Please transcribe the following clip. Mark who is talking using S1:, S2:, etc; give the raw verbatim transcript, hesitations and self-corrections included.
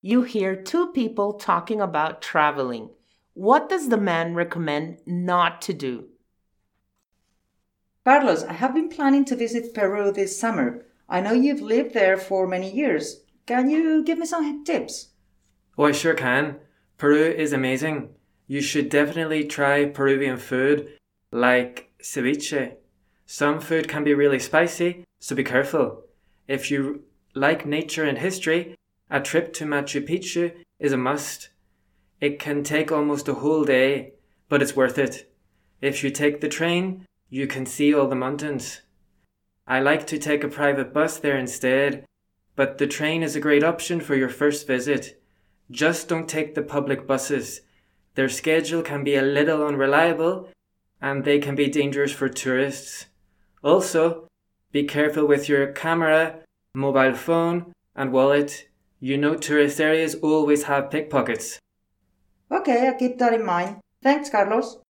S1: You hear two people talking about traveling. What does the man recommend not to do?
S2: Carlos, I have been planning to visit Peru this summer. I know you've lived there for many years. Can you give me some tips?
S3: Oh, I sure can. Peru is amazing. You should definitely try Peruvian food, like ceviche. Some food can be really spicy, so be careful. If you like nature and history, a trip to Machu Picchu is a must. It can take almost a whole day, but it's worth it. If you take the train, you can see all the mountains. I like to take a private bus there instead, but the train is a great option for your first visit. Just don't take the public buses. Their schedule can be a little unreliable, and they can be dangerous for tourists. Also, be careful with your camera, mobile phone, and wallet. You know tourist areas always have pickpockets.
S2: Okay, I'll keep that in mind. Thanks, Carlos.